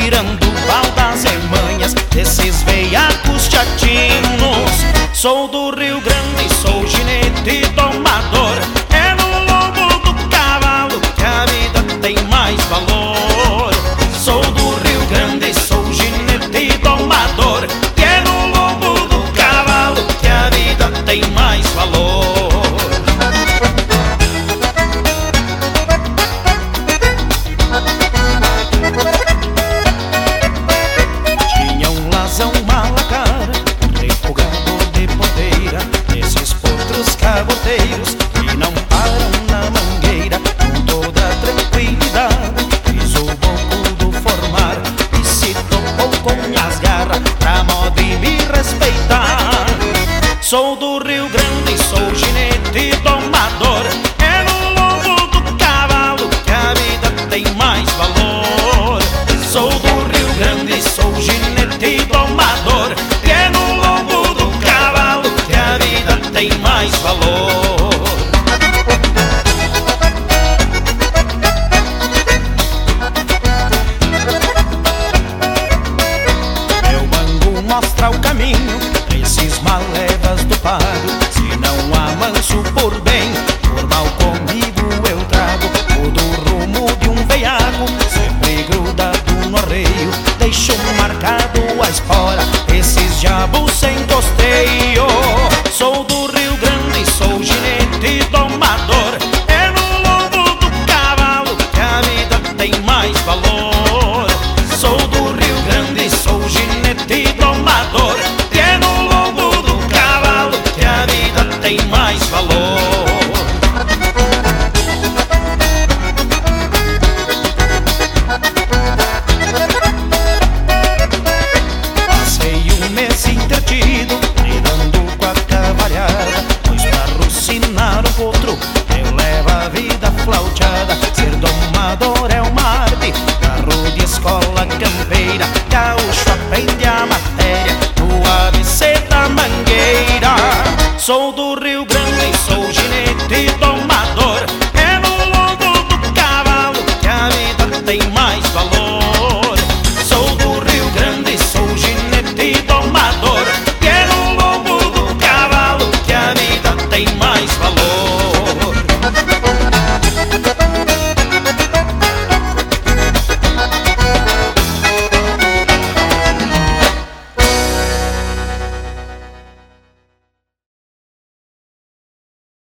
tirando baldas e manhas desses veiacos chatinos. Sou do Rio Grande, sou ginete domador. É no lombo do cavalo que a vida tem mais valor. Sou do Rio Grande, sou ginete domador. E é no lombo do cavalo que a vida tem mais valor. Tinha um lazão malacara, refogado de podeira, esses potros caboteiros que não param na mangueira. Com toda tranquilidade fiz o boco do formar e se topou com minhas garras pra modo e me respeitar. Sou do Rio Grande, sou ginete domador. É no lombo do cavalo que a vida tem mais valor. Sou do Rio Grande, sou ginete domador. E é no lombo do cavalo que a vida tem mais valor. Meu bango mostra o caminho esses malevas do pago. Se não amanso por bem, por mal comigo eu trago. Mudo o rumo de um veiaco, sempre grudado no arreio. Deixo marcado a espora, esses diabos sem costeio. Sou do Rio Grande, sou ginete domador. É no lombo do cavalo que a vida tem mais valor. Sou do Rio Grande, sou ginete domador. E é no lombo do cavalo que a vida tem mais valor. Passei um mês entretido, lidando com a cavalhada, pois pra rucinar o potro eu levo a vida flauteada. Ser domador é uma arte, carro de escola campeira. Gaúcho aprende a matéria no ABC da mangueira. Sou do Rio Grande, sou ginete domador. É no lombo do cavalo que a vida tem mais valor.